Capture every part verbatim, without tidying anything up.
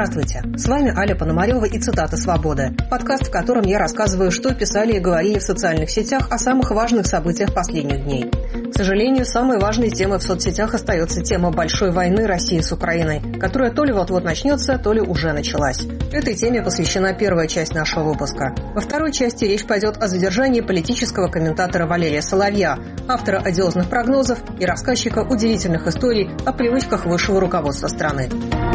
Здравствуйте, с вами Аля Пономарева и «Цитаты свободы», подкаст, в котором я рассказываю, что писали и говорили в социальных сетях о самых важных событиях последних дней. К сожалению, самой важной темой в соцсетях остается тема большой войны России с Украиной, которая то ли вот-вот начнется, то ли уже началась. Этой теме посвящена первая часть нашего выпуска. Во второй части речь пойдет о задержании политического комментатора Валерия Соловья, автора одиозных прогнозов и рассказчика удивительных историй о привычках высшего руководства страны.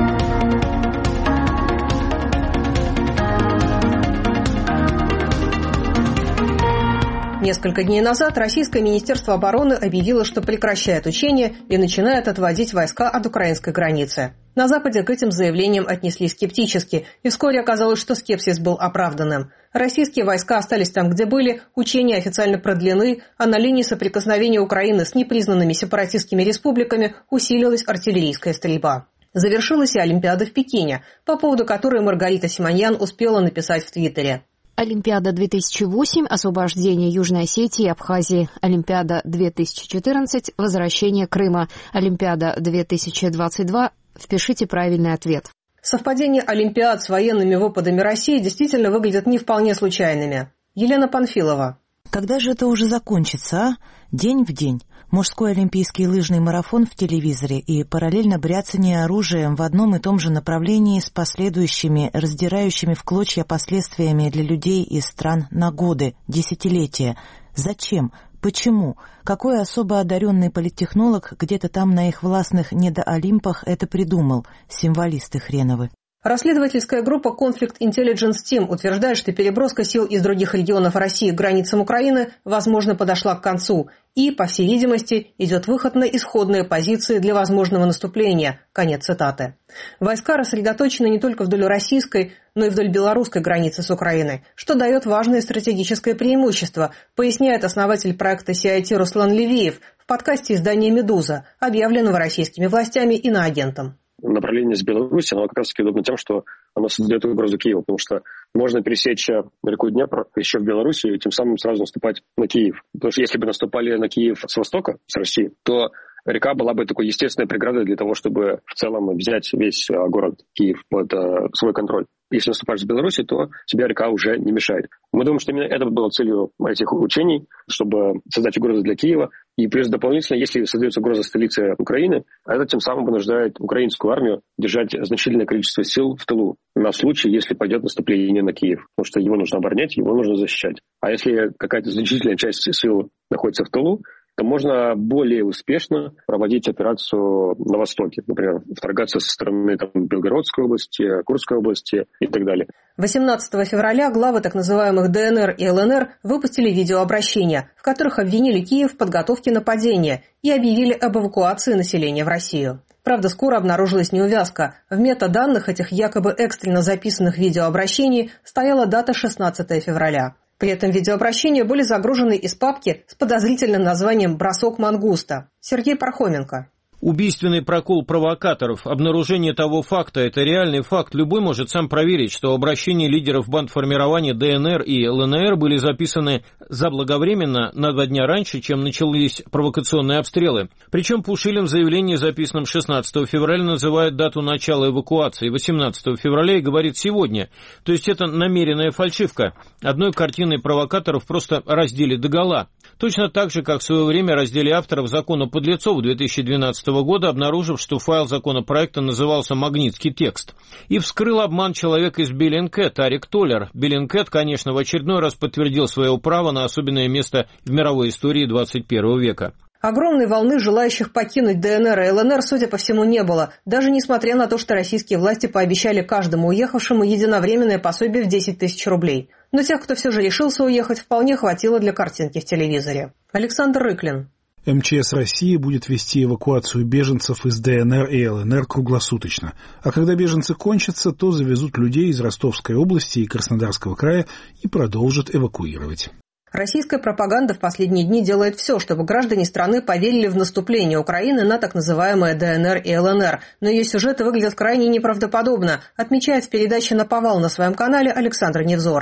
Несколько дней назад Российское Министерство обороны объявило, что прекращает учения и начинает отводить войска от украинской границы. На Западе к этим заявлениям отнеслись скептически, и вскоре оказалось, что скепсис был оправданным. Российские войска остались там, где были, учения официально продлены, а на линии соприкосновения Украины с непризнанными сепаратистскими республиками усилилась артиллерийская стрельба. Завершилась и Олимпиада в Пекине, по поводу которой Маргарита Симоньян успела написать в Твиттере. Олимпиада две тысячи восемь, освобождение Южной Осетии и Абхазии. Олимпиада две тысячи четырнадцать, возвращение Крыма. Олимпиада две тысячи двадцать два, впишите правильный ответ. Совпадение Олимпиад с военными выпадами России действительно выглядят не вполне случайными. Елена Панфилова. Когда же это уже закончится, а? День в день. Мужской олимпийский лыжный марафон в телевизоре и параллельно бряцание оружием в одном и том же направлении с последующими, раздирающими в клочья последствиями для людей из стран на годы, десятилетия. Зачем? Почему? Какой особо одаренный политтехнолог где-то там на их властных недоолимпах это придумал? Символисты хреновы. Расследовательская группа Conflict Intelligence Team утверждает, что переброска сил из других регионов России к границам Украины, возможно, подошла к концу. И, по всей видимости, идет выход на исходные позиции для возможного наступления. Конец цитаты. Войска рассредоточены не только вдоль российской, но и вдоль белорусской границы с Украиной, что дает важное стратегическое преимущество, поясняет основатель проекта си ай ти Руслан Левиев в подкасте издания «Медуза», объявленного российскими властями иноагентом. Направление с Беларуси, оно как раз-таки удобно тем, что оно создает угрозу Киеву, потому что можно пересечь реку Днепр еще в Беларуси и тем самым сразу наступать на Киев. Потому что если бы наступали на Киев с востока, с России, то река была бы такой естественной преградой для того, чтобы в целом взять весь город Киев под uh, свой контроль. Если наступаешь с Беларуси, то тебе река уже не мешает. Мы думаем, что именно это было целью этих учений, чтобы создать угрозу для Киева. И плюс дополнительно, если создается угроза столицы Украины, это тем самым вынуждает украинскую армию держать значительное количество сил в тылу на случай, если пойдет наступление на Киев. Потому что его нужно оборонять, его нужно защищать. А если какая-то значительная часть сил находится в тылу, то можно более успешно проводить операцию на Востоке. Например, вторгаться со стороны там, Белгородской области, Курской области и так далее. восемнадцатого февраля главы так называемых дэ эн эр и эл эн эр выпустили видеообращения, в которых обвинили Киев в подготовке нападения и объявили об эвакуации населения в Россию. Правда, скоро обнаружилась неувязка. В метаданных этих якобы экстренно записанных видеообращений стояла дата шестнадцатого февраля. При этом видеообращения были загружены из папки с подозрительным названием «Бросок мангуста». Сергей Пархоменко. Убийственный прокол провокаторов, обнаружение того факта – это реальный факт. Любой может сам проверить, что обращения лидеров бандформирования дэ эн эр и эл эн эр были записаны заблаговременно на два дня раньше, чем начались провокационные обстрелы. Причем Пушилин в заявлении, записанном шестнадцатого февраля, называет дату начала эвакуации восемнадцатого февраля и говорит «сегодня». То есть это намеренная фальшивка. Одной картиной провокаторов просто раздели догола. Точно так же, как в свое время раздели авторов закона подлецов две тысячи двенадцатого года, обнаружив, что файл законопроекта назывался «Магнитский текст». И вскрыл обман человек из Bellingcat, Тарик Толлер. Bellingcat, конечно, в очередной раз подтвердил свое право на особенное место в мировой истории двадцать первого века. Огромной волны желающих покинуть дэ эн эр и эл эн эр, судя по всему, не было, даже несмотря на то, что российские власти пообещали каждому уехавшему единовременное пособие в десять тысяч рублей. Но тех, кто все же решился уехать, вполне хватило для картинки в телевизоре. Александр Рыклин. эм че эс России будет вести эвакуацию беженцев из дэ эн эр и эл эн эр круглосуточно. А когда беженцы кончатся, то завезут людей из Ростовской области и Краснодарского края и продолжат эвакуировать. Российская пропаганда в последние дни делает все, чтобы граждане страны поверили в наступление Украины на так называемые дэ эн эр и эл эн эр. Но ее сюжеты выглядят крайне неправдоподобно, отмечает в передаче «Наповал» на своем канале Александр Невзоров.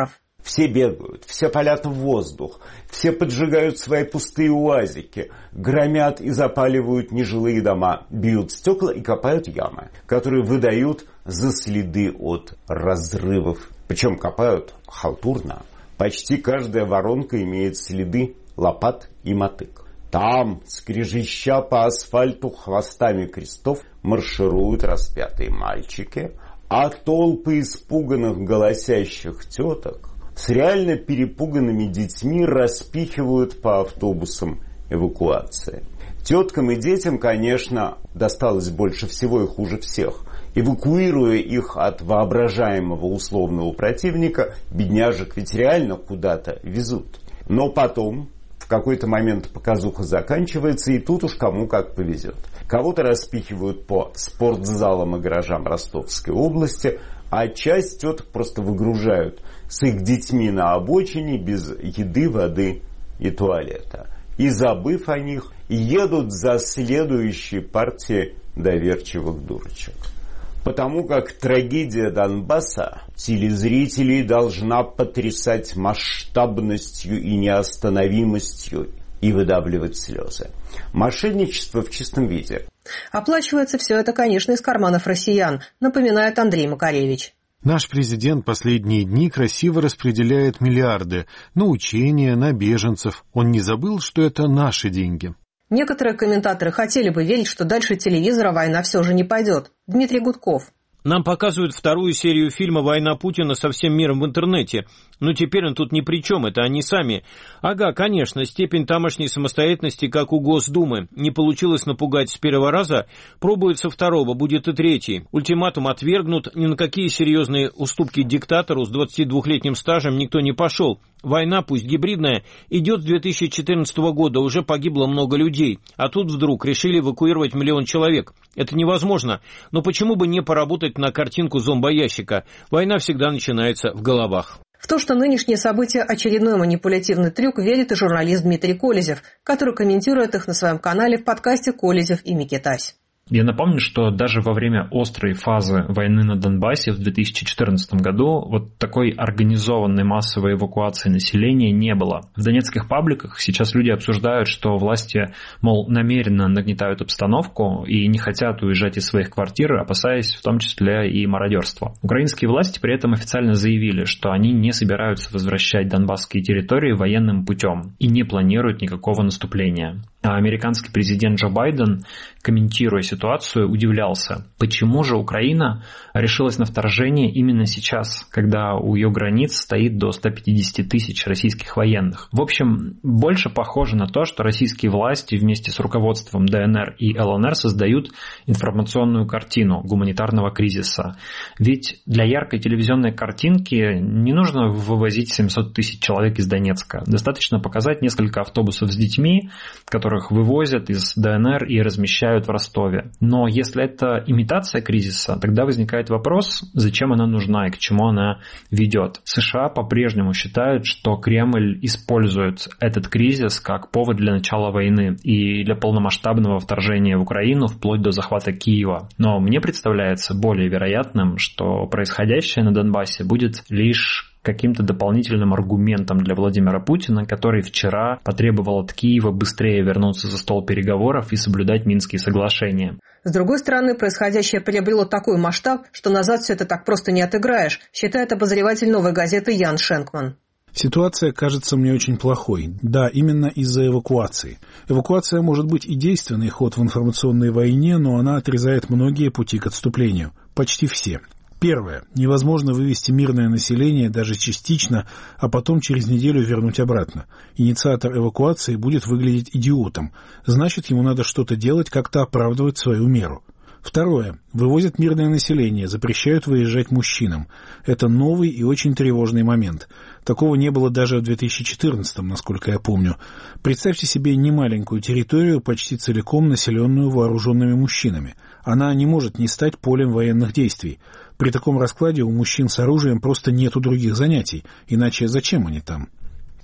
Все бегают, все палят в воздух, все поджигают свои пустые уазики, громят и запаливают нежилые дома, бьют стекла и копают ямы, которые выдают за следы от разрывов. Причем копают халтурно. Почти каждая воронка имеет следы лопат и мотык. Там, скрежеща по асфальту хвостами крестов, маршируют распятые мальчики, а толпы испуганных голосящих теток с реально перепуганными детьми распихивают по автобусам эвакуации. Теткам и детям, конечно, досталось больше всего и хуже всех. Эвакуируя их от воображаемого условного противника, бедняжек ведь реально куда-то везут. Но потом, в какой-то момент показуха заканчивается, и тут уж кому как повезет. Кого-то распихивают по спортзалам и гаражам Ростовской области, а часть теток просто выгружают с их детьми на обочине без еды, воды и туалета. И, забыв о них, едут за следующей партией доверчивых дурочек. Потому как трагедия Донбасса телезрителей должна потрясать масштабностью и неостановимостью и выдавливать слезы. Мошенничество в чистом виде. Оплачивается все это, конечно, из карманов россиян, напоминает Андрей Макаревич. Наш президент последние дни красиво распределяет миллиарды на учения, на беженцев. Он не забыл, что это наши деньги. Некоторые комментаторы хотели бы верить, что дальше телевизора война все же не пойдет. Дмитрий Гудков. Нам показывают вторую серию фильма «Война Путина со всем миром в интернете». Но теперь он тут ни при чем, это они сами. Ага, конечно, степень тамошней самостоятельности, как у Госдумы. Не получилось напугать с первого раза, пробуют со второго, будет и третий. Ультиматум отвергнут, ни на какие серьезные уступки диктатору с двадцатидвухлетним стажем никто не пошел. Война, пусть гибридная, идет с две тысячи четырнадцатого года, уже погибло много людей. А тут вдруг решили эвакуировать миллион человек. Это невозможно. Но почему бы не поработать на картинку зомбоящика? Война всегда начинается в головах. В то, что нынешние события – очередной манипулятивный трюк, верит и журналист Дмитрий Колезев, который комментирует их на своем канале в подкасте «Колезев и Микитась». Я напомню, что даже во время острой фазы войны на Донбассе в две тысячи четырнадцатом году вот такой организованной массовой эвакуации населения не было. В донецких пабликах сейчас люди обсуждают, что власти, мол, намеренно нагнетают обстановку и не хотят уезжать из своих квартир, опасаясь в том числе и мародерства. Украинские власти при этом официально заявили, что они не собираются возвращать донбасские территории военным путем и не планируют никакого наступления. А американский президент Джо Байден, комментируя ситуацию, удивлялся, почему же Украина решилась на вторжение именно сейчас, когда у ее границ стоит до ста пятидесяти тысяч российских военных. В общем, больше похоже на то, что российские власти вместе с руководством ДНР и ЛНР создают информационную картину гуманитарного кризиса. Ведь для яркой телевизионной картинки не нужно вывозить семьсот тысяч человек из Донецка. Достаточно показать несколько автобусов с детьми, которые вывозят из ДНР и размещают в Ростове. Но если это имитация кризиса, тогда возникает вопрос, зачем она нужна и к чему она ведет. США по-прежнему считают, что Кремль использует этот кризис как повод для начала войны и для полномасштабного вторжения в Украину вплоть до захвата Киева. Но мне представляется более вероятным, что происходящее на Донбассе будет лишь каким-то дополнительным аргументом для Владимира Путина, который вчера потребовал от Киева быстрее вернуться за стол переговоров и соблюдать Минские соглашения. С другой стороны, происходящее приобрело такой масштаб, что назад все это так просто не отыграешь, считает обозреватель «Новой газеты» Ян Шенкман. Ситуация кажется мне очень плохой. Да, именно из-за эвакуации. Эвакуация может быть и действенный ход в информационной войне, но она отрезает многие пути к отступлению. Почти все. Первое. Невозможно вывести мирное население даже частично, а потом через неделю вернуть обратно. Инициатор эвакуации будет выглядеть идиотом. Значит, ему надо что-то делать, как-то оправдывать свою меру. Второе. Вывозят мирное население, запрещают выезжать мужчинам. Это новый и очень тревожный момент. Такого не было даже в две тысячи четырнадцатом, насколько я помню. Представьте себе немаленькую территорию, почти целиком населенную вооруженными мужчинами. Она не может не стать полем военных действий. При таком раскладе у мужчин с оружием просто нету других занятий, иначе зачем они там?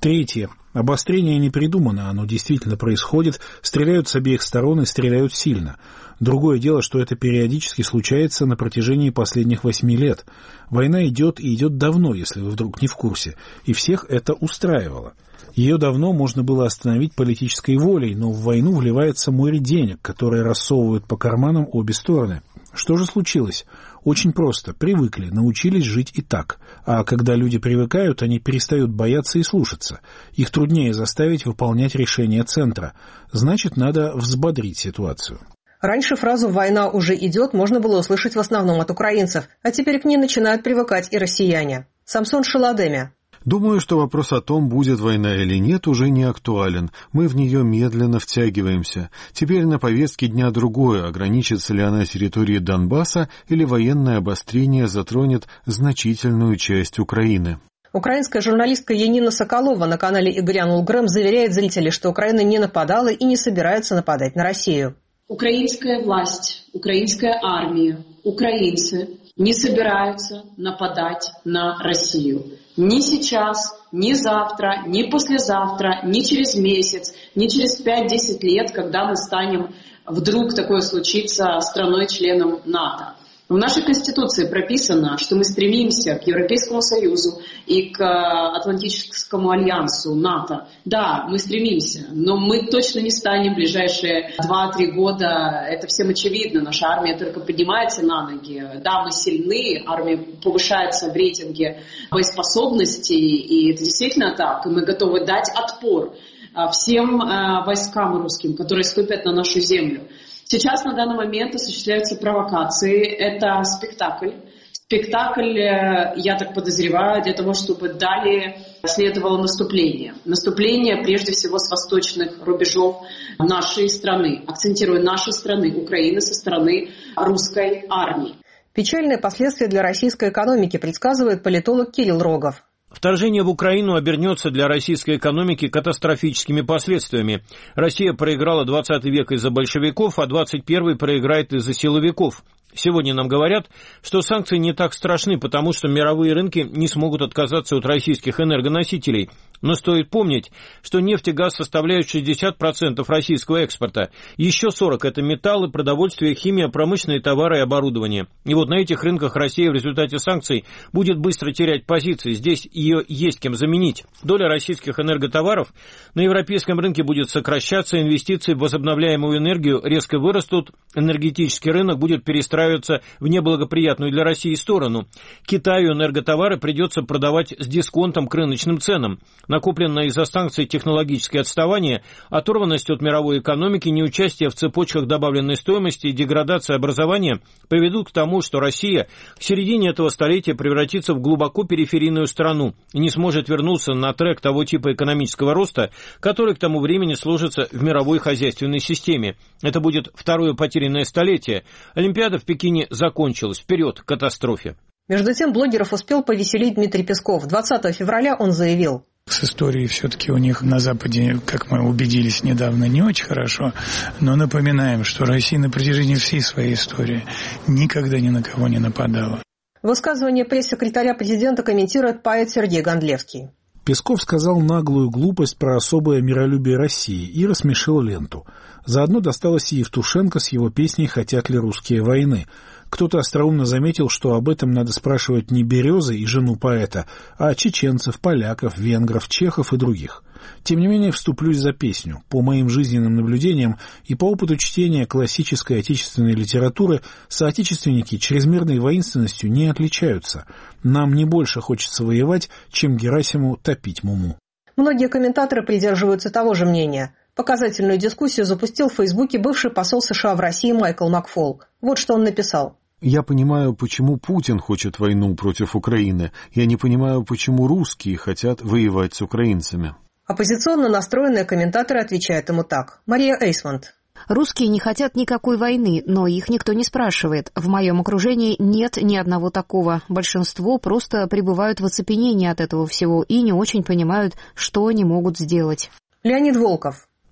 Третье. Обострение не придумано, оно действительно происходит, стреляют с обеих сторон и стреляют сильно. Другое дело, что это периодически случается на протяжении последних восьми лет. Война идет и идет давно, если вы вдруг не в курсе, и всех это устраивало. Ее давно можно было остановить политической волей, но в войну вливается море денег, которые рассовывают по карманам обе стороны. Что же случилось? Очень просто. Привыкли, научились жить и так. А когда люди привыкают, они перестают бояться и слушаться. Их труднее заставить выполнять решения центра. Значит, надо взбодрить ситуацию. Раньше фразу «война уже идет» можно было услышать в основном от украинцев, а теперь к ней начинают привыкать и россияне. Самсон Шаладеми. Думаю, что вопрос о том, будет война или нет, уже не актуален. Мы в нее медленно втягиваемся. Теперь на повестке дня другое, ограничится ли она территорией Донбасса или военное обострение затронет значительную часть Украины. Украинская журналистка Янина Соколова на канале «И глянул Грэм» заверяет зрителей, что Украина не нападала и не собирается нападать на Россию. Украинская власть, украинская армия, украинцы не собираются нападать на Россию. Ни сейчас, ни завтра, ни послезавтра, ни через месяц, ни через пять-десять лет, когда мы станем, вдруг такое случится, страной-членом НАТО. В нашей Конституции прописано, что мы стремимся к Европейскому Союзу и к Атлантическому альянсу НАТО. Да, мы стремимся, но мы точно не станем в ближайшие два-три года. Это всем очевидно. Наша армия только поднимается на ноги. Да, мы сильны, армия повышается в рейтинге боеспособности, и это действительно так. И мы готовы дать отпор всем войскам русским, которые ступят на нашу землю. Сейчас на данный момент осуществляются провокации. Это спектакль. Спектакль, я так подозреваю, для того, чтобы далее следовало наступление. Наступление, прежде всего, с восточных рубежов нашей страны. Акцентирую, нашей страны, Украины, со стороны русской армии. Печальные последствия для российской экономики предсказывает политолог Кирилл Рогов. Вторжение в Украину обернется для российской экономики катастрофическими последствиями. Россия проиграла двадцатый век из-за большевиков, а двадцать первый проиграет из-за силовиков. Сегодня нам говорят, что санкции не так страшны, потому что мировые рынки не смогут отказаться от российских энергоносителей. Но стоит помнить, что нефть и газ составляют шестьдесят процентов российского экспорта. Еще сорок процентов – это металлы, продовольствие, химия, промышленные товары и оборудование. И вот на этих рынках Россия в результате санкций будет быстро терять позиции. Здесь ее есть кем заменить. Доля российских энерготоваров на европейском рынке будет сокращаться, инвестиции в возобновляемую энергию резко вырастут, энергетический рынок будет перестраиваться в неблагоприятную для России сторону. Китаю энерготовары придется продавать с дисконтом к рыночным ценам. Накопленное из-за санкций технологическое отставание, оторванность от мировой экономики, неучастие в цепочках добавленной стоимости и деградация образования приведут к тому, что Россия к середине этого столетия превратится в глубоко периферийную страну и не сможет вернуться на трек того типа экономического роста, который к тому времени сложится в мировой хозяйственной системе. Это будет второе потерянное столетие. Олимпиада в Пекине закончилась. Вперед к катастрофе. Между тем блогеров успел повеселить Дмитрий Песков. двадцатого февраля он заявил: с историей все-таки у них на Западе, как мы убедились недавно, не очень хорошо. Но напоминаем, что Россия на протяжении всей своей истории никогда ни на кого не нападала. Высказывание пресс-секретаря президента комментирует поэт Сергей Гондлевский. Песков сказал наглую глупость про особое миролюбие России и рассмешил ленту. Заодно досталось и Евтушенко с его песней «Хотят ли русские войны?». Кто-то остроумно заметил, что об этом надо спрашивать не Березы и жену поэта, а чеченцев, поляков, венгров, чехов и других. Тем не менее, вступлюсь за песню. По моим жизненным наблюдениям и по опыту чтения классической отечественной литературы, соотечественники чрезмерной воинственностью не отличаются. Нам не больше хочется воевать, чем Герасиму топить Муму. Многие комментаторы придерживаются того же мнения. Показательную дискуссию запустил в Фейсбуке бывший посол США в России Майкл Макфол. Вот что он написал. Я понимаю, почему Путин хочет войну против Украины. Я не понимаю, почему русские хотят воевать с украинцами. Оппозиционно настроенные комментаторы отвечают ему так. Мария Эйсмонт. Русские не хотят никакой войны, но их никто не спрашивает. В моем окружении нет ни одного такого. Большинство просто пребывают в оцепенении от этого всего и не очень понимают, что они могут сделать. Леонид Волков.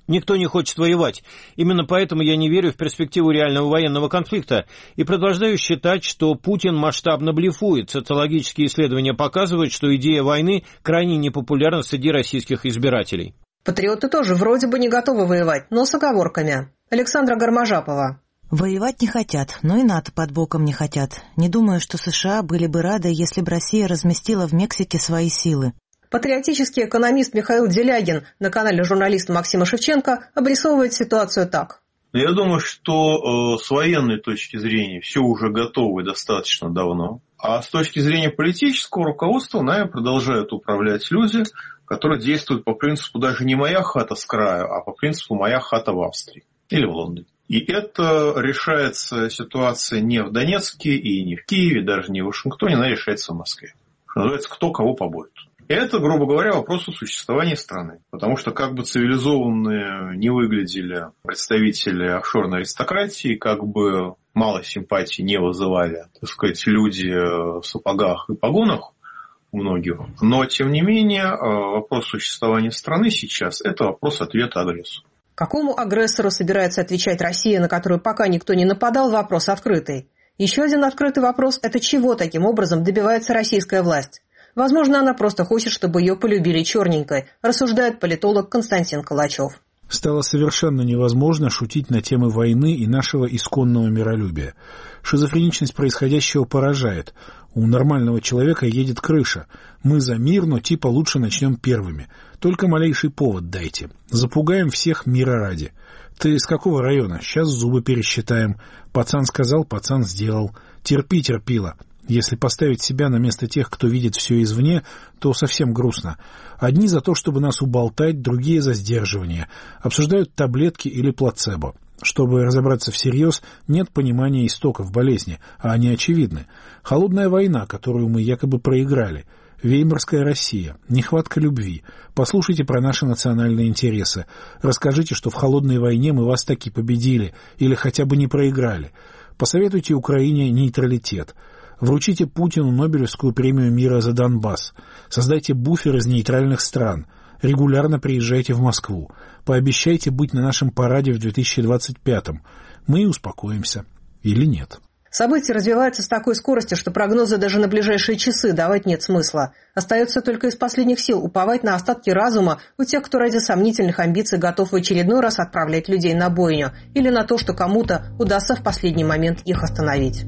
Никто не хочет воевать. Именно поэтому я не верю в перспективу реального военного конфликта и продолжаю считать, что Путин масштабно блефует. Социологические исследования показывают, что идея войны крайне непопулярна среди российских избирателей. Патриоты тоже вроде бы не готовы воевать, но с оговорками. Александра Гарможапова. Воевать не хотят, но и НАТО под боком не хотят. Не думаю, что США были бы рады, если бы Россия разместила в Мексике свои силы. Патриотический экономист Михаил Делягин на канале журналиста Максима Шевченко обрисовывает ситуацию так. Я думаю, что э, с военной точки зрения все уже готово и достаточно давно. А с точки зрения политического руководства нами продолжают управлять люди, которые действуют по принципу даже не «моя хата с краю», а по принципу «моя хата в Австрии» или в Лондоне. И это решается ситуация не в Донецке и не в Киеве, даже не в Вашингтоне, она решается в Москве. Что называется, кто кого побоит. Это, грубо говоря, вопрос о существовании страны. Потому что как бы цивилизованные не выглядели представители офшорной аристократии, как бы мало симпатий не вызывали, так сказать, люди в сапогах и погонах у многих. Но, тем не менее, вопрос существования страны сейчас – это вопрос ответа агрессору. Какому агрессору собирается отвечать Россия, на которую пока никто не нападал, вопрос открытый. Еще один открытый вопрос – это чего таким образом добивается российская власть? Возможно, она просто хочет, чтобы ее полюбили черненькой, рассуждает политолог Константин Калачев. Стало совершенно невозможно шутить на темы войны и нашего исконного миролюбия. Шизофреничность происходящего поражает. У нормального человека едет крыша. Мы за мир, но типа лучше начнем первыми. Только малейший повод дайте. Запугаем всех мира ради. Ты из какого района? Сейчас зубы пересчитаем. Пацан сказал, пацан сделал. Терпи, терпила. Если поставить себя на место тех, кто видит все извне, то совсем грустно. Одни за то, чтобы нас уболтать, другие за сдерживание. Обсуждают таблетки или плацебо. Чтобы разобраться всерьез, нет понимания истоков болезни, а они очевидны. Холодная война, которую мы якобы проиграли. Веймарская Россия. Нехватка любви. Послушайте про наши национальные интересы. Расскажите, что в холодной войне мы вас таки победили или хотя бы не проиграли. Посоветуйте Украине нейтралитет. Вручите Путину Нобелевскую премию мира за Донбасс. Создайте буфер из нейтральных стран. Регулярно приезжайте в Москву. Пообещайте быть на нашем параде в две тысячи двадцать пятом. Мы и успокоимся. Или нет. События развиваются с такой скоростью, что прогнозы даже на ближайшие часы давать нет смысла. Остается только из последних сил уповать на остатки разума у тех, кто ради сомнительных амбиций готов в очередной раз отправлять людей на бойню, или на то, что кому-то удастся в последний момент их остановить.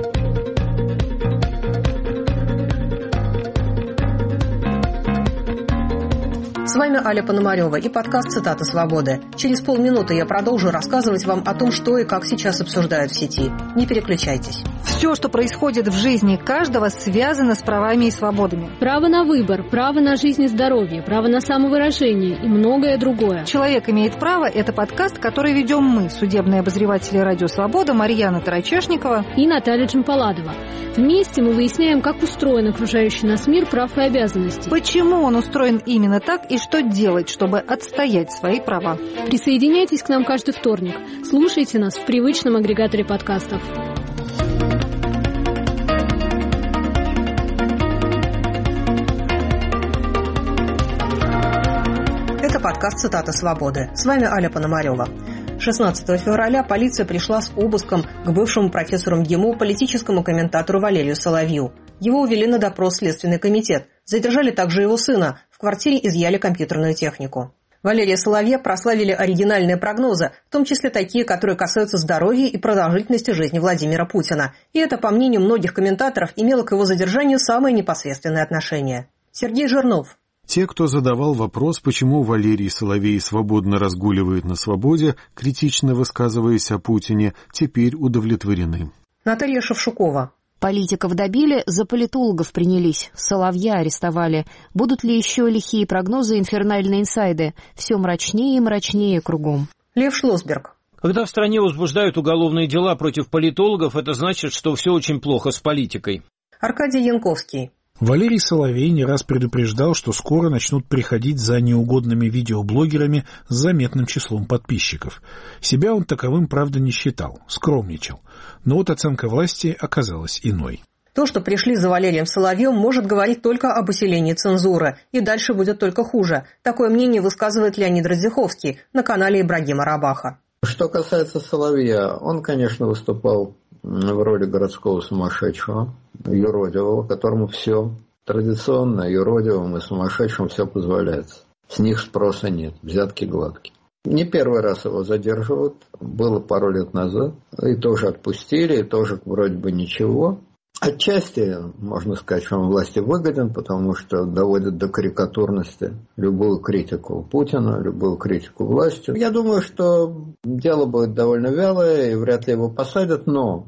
С вами Аля Пономарева и подкаст «Цитаты свободы». Через полминуты я продолжу рассказывать вам о том, что и как сейчас обсуждают в сети. Не переключайтесь. Все, что происходит в жизни каждого, связано с правами и свободами. Право на выбор, право на жизнь и здоровье, право на самовыражение и многое другое. «Человек имеет право» — это подкаст, который ведем мы, судебные обозреватели «Радио Свобода» Марьяна Тарачешникова и Наталья Джампаладова. Вместе мы выясняем, как устроен окружающий нас мир прав и обязанностей. Почему он устроен именно так и что делать, чтобы отстоять свои права. Присоединяйтесь к нам каждый вторник. Слушайте нас в привычном агрегаторе подкастов. Это подкаст «Цитаты свободы». С вами Аля Пономарева. шестнадцатого февраля полиция пришла с обыском к бывшему профессору МГИМО, политическому комментатору Валерию Соловью. Его увели на допрос в Следственный комитет. Задержали также его сына. В квартире изъяли компьютерную технику. Валерия Соловья прославили оригинальные прогнозы, в том числе такие, которые касаются здоровья и продолжительности жизни Владимира Путина. И это, по мнению многих комментаторов, имело к его задержанию самое непосредственное отношение. Сергей Жирнов. Те, кто задавал вопрос, почему Валерий Соловей свободно разгуливает на свободе, критично высказываясь о Путине, теперь удовлетворены. Наталья Шевшукова. Политиков добили, за политологов принялись, Соловья арестовали. Будут ли еще лихие прогнозы, инфернальные инсайды? Все мрачнее и мрачнее кругом. Лев Шлосберг. Когда в стране возбуждают уголовные дела против политологов, это значит, что все очень плохо с политикой. Аркадий Янковский. Валерий Соловей не раз предупреждал, что скоро начнут приходить за неугодными видеоблогерами с заметным числом подписчиков. Себя он таковым, правда, не считал, скромничал. Но вот оценка власти оказалась иной. То, что пришли за Валерием Соловьем, может говорить только об усилении цензуры, и дальше будет только хуже. Такое мнение высказывает Леонид Радзиховский на канале Ибрагима Рабаха. Что касается Соловья, он, конечно, выступал в роли городского сумасшедшего, юродивого, которому все традиционно юродивым и сумасшедшим все позволяется. С них спроса нет, взятки гладкие. Не первый раз его задерживают, было пару лет назад, и тоже отпустили, и тоже вроде бы ничего. Отчасти, можно сказать, что он власти выгоден, потому что доводит до карикатурности любую критику Путина, любую критику власти. Я думаю, что дело будет довольно вялое, и вряд ли его посадят, но,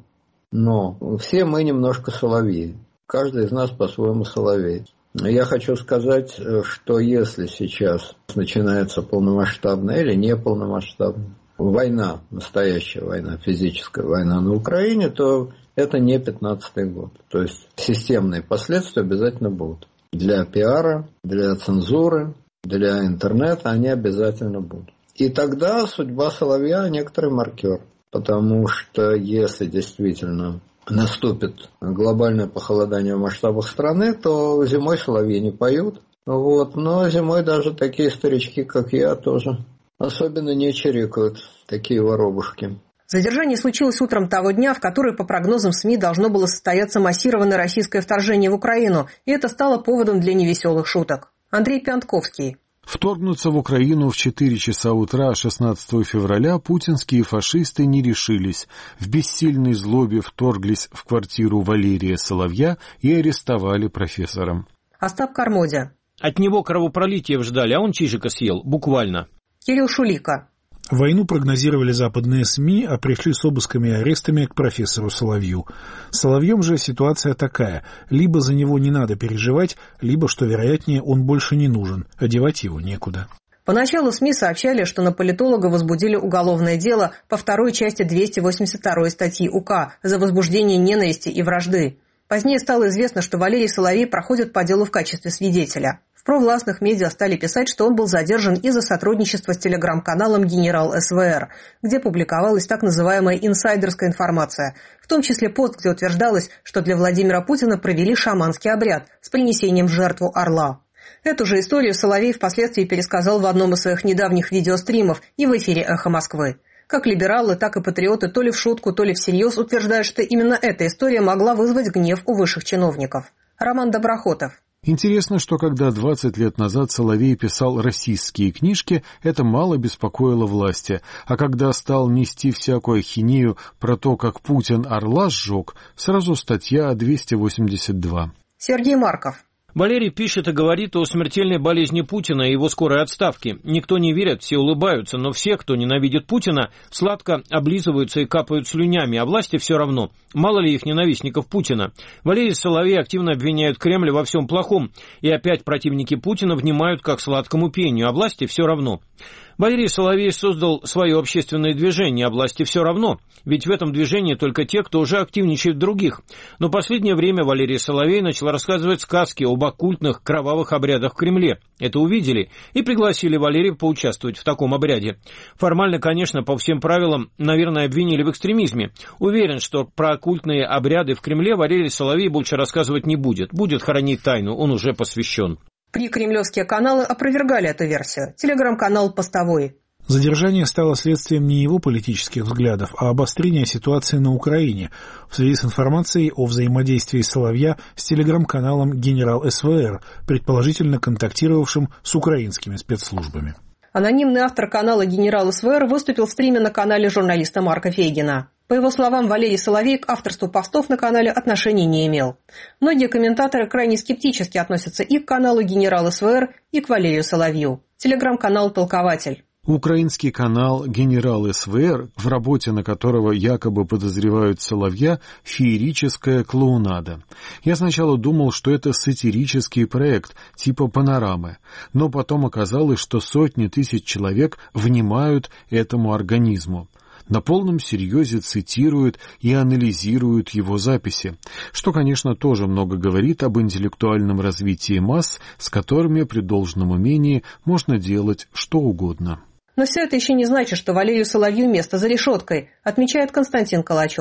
но все мы немножко соловьи. Каждый из нас по-своему соловей. Я хочу сказать, что если сейчас начинается полномасштабная или неполномасштабная война, настоящая война, физическая война на Украине, то это не пятнадцатый год. То есть системные последствия обязательно будут. Для пиара, для цензуры, для интернета они обязательно будут. И тогда судьба Соловья некоторый маркер. Потому что если действительно наступит глобальное похолодание в масштабах страны, то зимой соловьи не поют. Вот. Но зимой даже такие старички, как я, тоже особенно не чирикают, такие воробушки. Задержание случилось утром того дня, в который, по прогнозам СМИ, должно было состояться массированное российское вторжение в Украину, и это стало поводом для невеселых шуток. Андрей Пянтковский. Вторгнуться в Украину в четыре часа утра шестнадцатого февраля путинские фашисты не решились. В бессильной злобе вторглись в квартиру Валерия Соловья и арестовали профессора. Остап Кармодя. От него кровопролития ждали, а он чижика съел, буквально. Кирилл Шулика. Войну прогнозировали западные СМИ, а пришли с обысками и арестами к профессору Соловью. С Соловьем же ситуация такая. Либо за него не надо переживать, либо, что вероятнее, он больше не нужен. Одевать его некуда. Поначалу СМИ сообщали, что на политолога возбудили уголовное дело по второй части двести восемьдесят второй статьи УК за возбуждение ненависти и вражды. Позднее стало известно, что Валерий Соловей проходит по делу в качестве свидетеля. В провластных медиа стали писать, что он был задержан из-за сотрудничества с телеграм-каналом «Генерал СВР», где публиковалась так называемая инсайдерская информация, в том числе пост, где утверждалось, что для Владимира Путина провели шаманский обряд с принесением в жертву орла. Эту же историю Соловей впоследствии пересказал в одном из своих недавних видеостримов и в эфире «Эхо Москвы». Как либералы, так и патриоты то ли в шутку, то ли всерьез утверждают, что именно эта история могла вызвать гнев у высших чиновников. Роман Доброхотов. Интересно, что когда двадцать лет назад Соловей писал российские книжки, это мало беспокоило власти, а когда стал нести всякую ахинею про то, как Путин орла сжег, сразу статья двести восемьдесят два. Сергей Марков. Валерий пишет и говорит о смертельной болезни Путина и его скорой отставке. Никто не верит, все улыбаются, но все, кто ненавидит Путина, сладко облизываются и капают слюнями, а власти все равно. Мало ли их ненавистников Путина. Валерий Соловей активно обвиняют Кремль во всем плохом, и опять противники Путина внимают как сладкому пению, а власти все равно. Валерий Соловей создал свое общественное движение, а власти все равно, ведь в этом движении только те, кто уже активничает в других. Но в последнее время Валерий Соловей начал рассказывать сказки об оккультных кровавых обрядах в Кремле. Это увидели и пригласили Валерия поучаствовать в таком обряде. Формально, конечно, по всем правилам, наверное, обвинили в экстремизме. Уверен, что про оккультные обряды в Кремле Валерий Соловей больше рассказывать не будет. Будет хранить тайну, он уже посвящен. Прикремлевские каналы опровергали эту версию. Телеграм-канал «Постовой». Задержание стало следствием не его политических взглядов, а обострения ситуации на Украине в связи с информацией о взаимодействии Соловья с телеграм-каналом «Генерал СВР», предположительно контактировавшим с украинскими спецслужбами. Анонимный автор канала «Генерал СВР» выступил в стриме на канале журналиста Марка Фейгина. По его словам, Валерий Соловей к авторству постов на канале отношения не имел. Многие комментаторы крайне скептически относятся и к каналу «Генерал СВР», и к Валерию Соловью. Телеграм-канал «Толкователь». Украинский канал «Генерал СВР», в работе на которого якобы подозревают Соловья, феерическая клоунада. Я сначала думал, что это сатирический проект, типа «Панорамы», но потом оказалось, что сотни тысяч человек внимают этому организму. На полном серьезе цитируют и анализируют его записи, что, конечно, тоже много говорит об интеллектуальном развитии масс, с которыми при должном умении можно делать что угодно. Но все это еще не значит, что Валерию Соловью место за решеткой, отмечает Константин Калачев.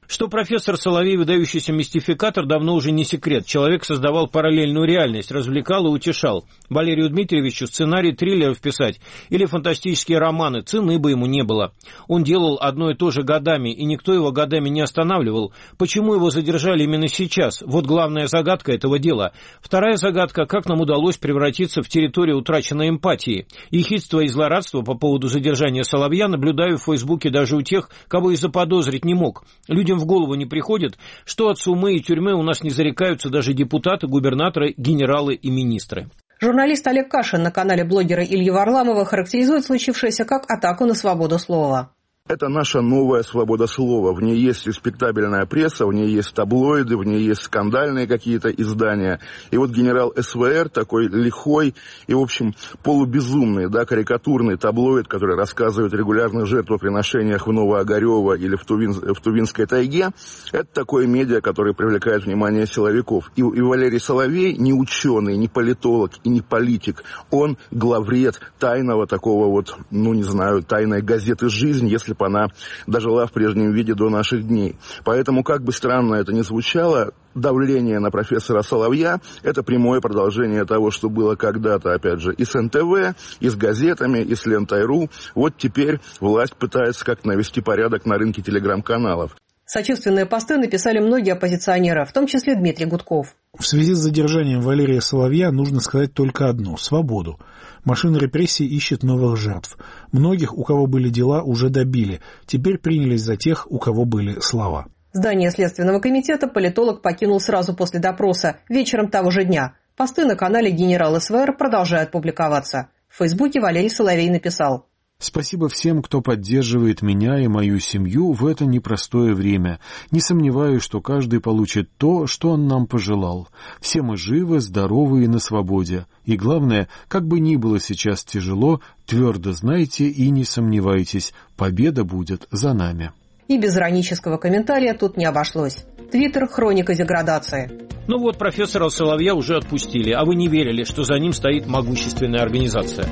Что профессор Соловей выдающийся мистификатор, давно уже не секрет. Человек создавал параллельную реальность, развлекал и утешал. Валерию Дмитриевичу сценарий триллеров писать или фантастические романы, цены бы ему не было. Он делал одно и то же годами, и никто его годами не останавливал. Почему его задержали именно сейчас? Вот главная загадка этого дела. Вторая загадка, как нам удалось превратиться в территорию утраченной эмпатии. Ехидство и злорадство по поводу задержания Соловья наблюдаю в Фейсбуке даже у тех, кого и заподозрить не мог. Людям в голову не приходит, что от сумы и тюрьмы у нас не зарекаются даже депутаты, губернаторы, генералы и министры. Журналист Олег Кашин на канале блогера Ильи Варламова характеризует случившееся как атаку на свободу слова. Это наша новая свобода слова. В ней есть респектабельная пресса, в ней есть таблоиды, в ней есть скандальные какие-то издания. И вот генерал СВР, такой лихой и, в общем, полубезумный, да, карикатурный таблоид, который рассказывает о регулярных жертвоприношениях в Новоогарево или в, Тувин, в Тувинской тайге, это такое медиа, которое привлекает внимание силовиков. И, и Валерий Соловей не ученый, не политолог и не политик. Он главред тайного такого вот, ну не знаю, тайной газеты «Жизнь», если бы она дожила в прежнем виде до наших дней. Поэтому, как бы странно это ни звучало, давление на профессора Соловья – это прямое продолжение того, что было когда-то, опять же, и с эн тэ вэ, и с газетами, и с лентой точка ру. Вот теперь власть пытается как-то навести порядок на рынке телеграм-каналов. Сочувственные посты написали многие оппозиционеры, в том числе Дмитрий Гудков. В связи с задержанием Валерия Соловья нужно сказать только одно – свободу. Машина репрессий ищет новых жертв. Многих, у кого были дела, уже добили. Теперь принялись за тех, у кого были слова. Здание Следственного комитета политолог покинул сразу после допроса, вечером того же дня. Посты на канале «Генерал СВР» продолжают публиковаться. В Фейсбуке Валерий Соловей написал: «Спасибо всем, кто поддерживает меня и мою семью в это непростое время. Не сомневаюсь, что каждый получит то, что он нам пожелал. Все мы живы, здоровы и на свободе. И главное, как бы ни было сейчас тяжело, твердо знайте и не сомневайтесь, победа будет за нами». И без иронического комментария тут не обошлось. Твиттер – хроника деградации. Ну вот, профессора Соловья уже отпустили, а вы не верили, что за ним стоит могущественная организация.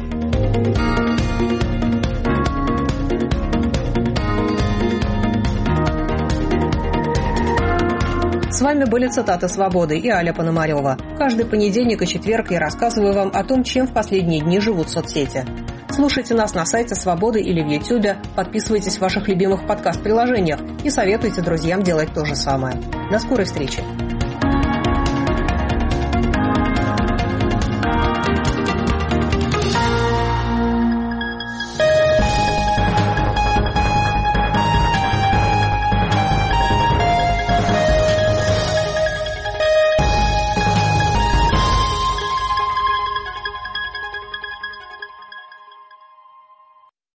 С вами были цитаты «Свободы» и Аля Пономарева. Каждый понедельник и четверг я рассказываю вам о том, чем в последние дни живут соцсети. Слушайте нас на сайте «Свободы» или в Ютьюбе, подписывайтесь в ваших любимых подкаст-приложениях и советуйте друзьям делать то же самое. До скорой встречи!